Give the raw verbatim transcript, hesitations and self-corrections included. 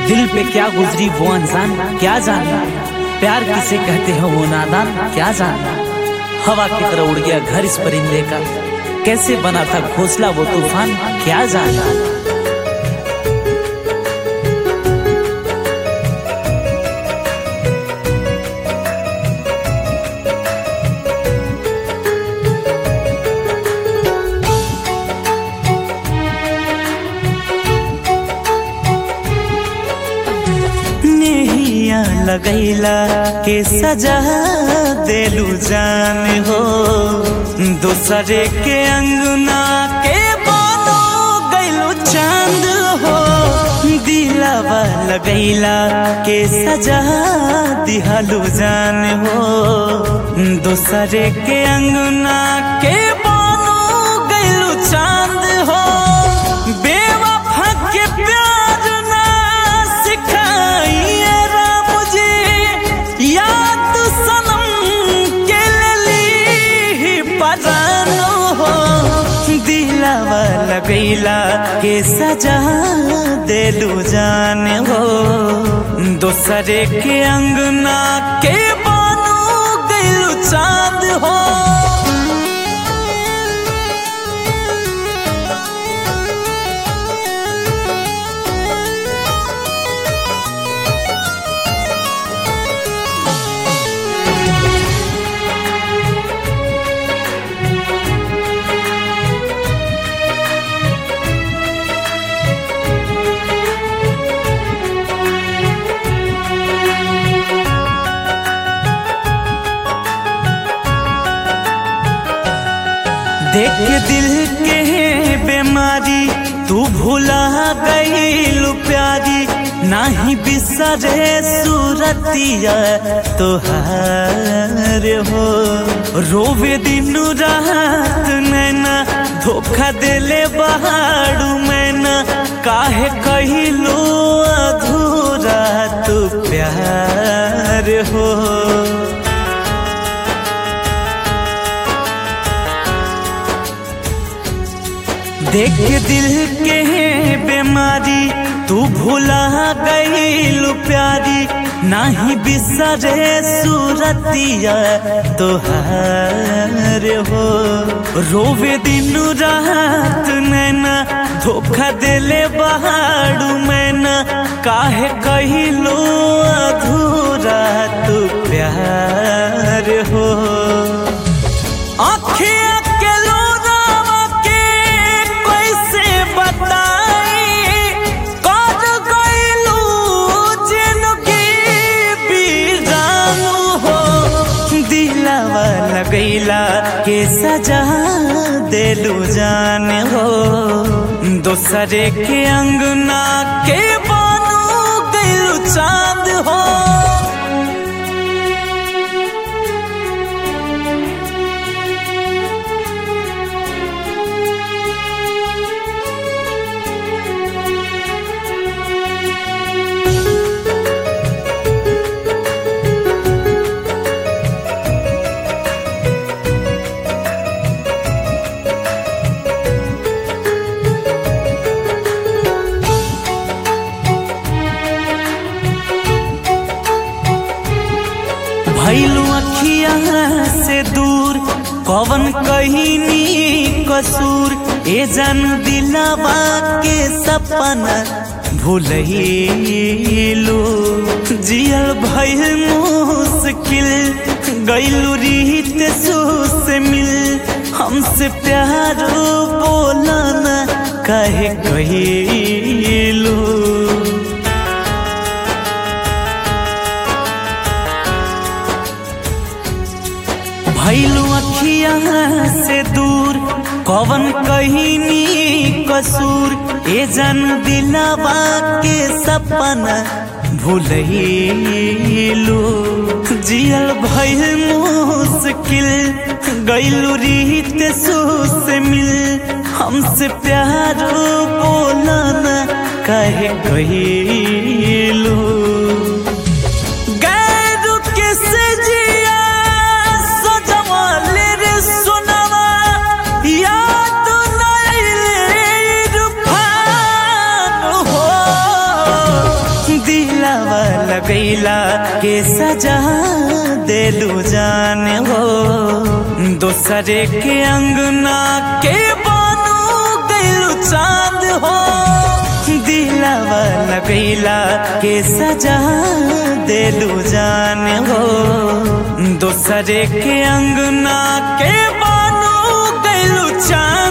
दिल पे क्या गुजरी वो अनजान क्या जाने, प्यार किसे कहते हो वो नादान क्या जाने। हवा की तरह उड़ गया घर इस परिंदे का, कैसे बना था घोंसला वो तूफान क्या जाने। लगैला के सजा देलू जान हो, दूसरे के अंगना के बानो गैलू चांद हो। दिलावा लगैला के सजा दिहलू जान हो, दूसरे के अंगना के बानो गैलू चांद हो। बेवफा के प्यार ना सिखाई याद सनम के ली परानो हो। दिलावा लगैला के सजा देलू जान हो, दूसरे के अंगना के बानो गैलू चांद हो। देख दिल के बीमारी तू भुला गईलू प्यारी, नाही बिसरे सूरतिया तोहार हो। रोवे दिन रात नैना धोखा देले बहाड़ू मैना, काहे कहिलू अधूरा तू प्यार हो। देख दिल के बीमारी तू भुला गईलू प्यारी, नाही बिसरे सूरतिया तोहार हो। रोवे दिन रात नैना धोखा देले बहाड़ू मैना, काहे कहिलू अधूरा तू प्यार हो। आँखें लगैला के सजा देलू जान हो, दूसरे के अंगना के बानो गैलू चांद हो। भइलू अखिया से दूर कवन कहीनी कसूर, ए जान दिलावा के सपना भूलैलू। जियल भइल मुश्किल गइलू रीत से मिल, हमसे प्यार बोला ना काहे कहिलू। भइलू अखिया से दूर कवन कहीनी कसूर, ए जान दिलावा के सपना भूलैलू। जियल भइल मुश्किल गइलू रीत से मिल, हमसे प्यार बोला ना काहे कहिलू। दिलावा लगैला के सजा देलू जान हो दोसरे के अंगना के बानू गैलू चांद हो दिलावा लगैला के सजा देलू जान हो दोसरे के अंगना के बानू गैलू चांद